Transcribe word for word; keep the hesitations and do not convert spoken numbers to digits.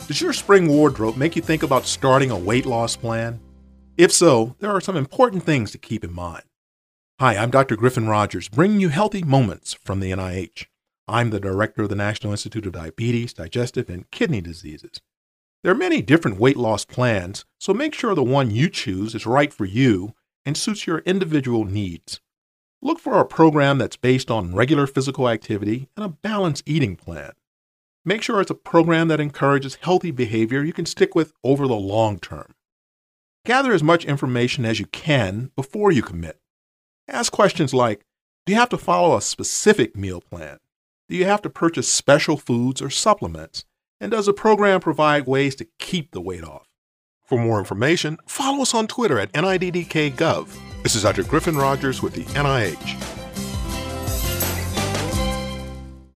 Does your spring wardrobe make you think about starting a weight loss plan? If so, there are some important things to keep in mind. Hi, I'm Doctor Griffin Rogers, bringing you healthy moments from the N I H. I'm the director of the National Institute of Diabetes, Digestive, and Kidney Diseases. There are many different weight loss plans, so make sure the one you choose is right for you and suits your individual needs. Look for a program that's based on regular physical activity and a balanced eating plan. Make sure it's a program that encourages healthy behavior you can stick with over the long term. Gather as much information as you can before you commit. Ask questions like, do you have to follow a specific meal plan? Do you have to purchase special foods or supplements? And does the program provide ways to keep the weight off? For more information, follow us on Twitter at N I D D K Gov. This is Doctor Griffin Rogers with the N I H.